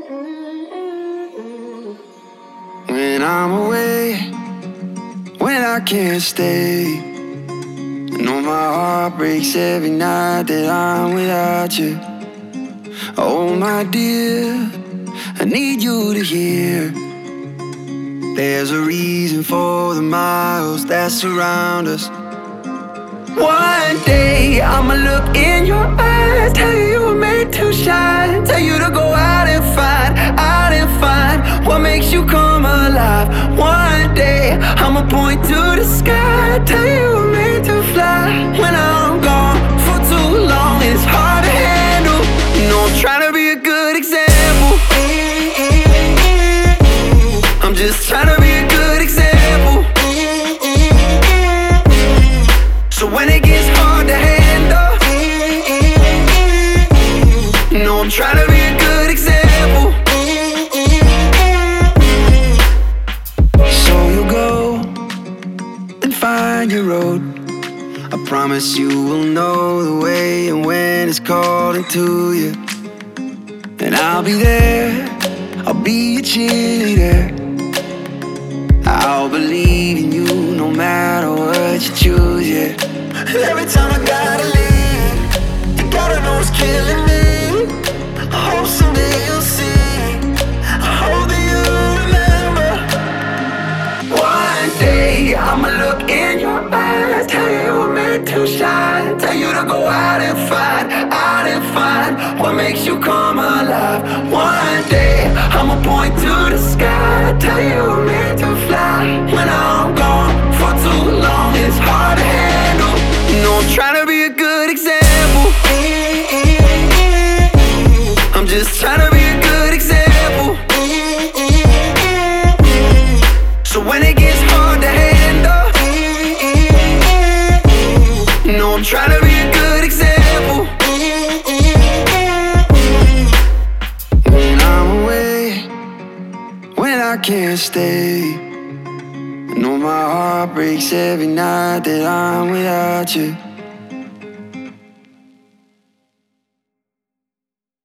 When I'm away, when I can't stay, I know my heart breaks every night that I'm without you. Oh my dear, I need you to hear. There's a reason for the miles that surround us. One day I'ma look in your eyes, tell you you were made to shine, tell you to go out and find what makes you come alive. One day I'ma point to the sky, tell you you were made to fly. When I'm gone for too long, it's hard to handle. You know I'm trying to be a good example. I'm just trying to be a good example. So when it gets hard to handle, you know I'm trying to be a good example. So you go and find your road. I promise you will know the way and when it's calling to you. And I'll be there, I'll be your cheerleader. I'll believe in you no matter what you choose, yeah. And every time I gotta leave, you gotta know it's killing me. I hope someday you'll see, I hope that you remember. One day I'ma look in your eyes, tell you you were made to shine, tell you to go out and find what makes you come alive. One day I'ma point to the sky, tell you you were made to fly. When I'm gone for too long, it's hard to handle. You know I'm trying to be a good example. I'm just trying to be a good example. So when it gets hard to handle, you know I'm trying to be a good example. When I'm away, when I can't stay, I know my heart breaks every night that I'm without you.